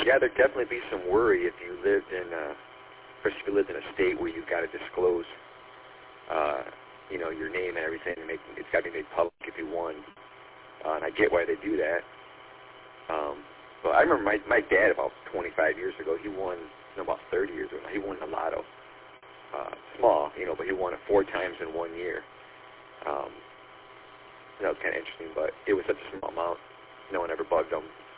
Yeah, there'd definitely be some worry if you lived in, especially if you lived in a state where you've got to disclose, your name and everything. It's got to be made public if you won. And I get why they do that. But I remember my dad about 25 years ago, he won, about 30 years ago, he won the lotto. Small, but he won it 4 times in 1 year. That was kind of interesting, but it was such a small amount. No one ever bugged him.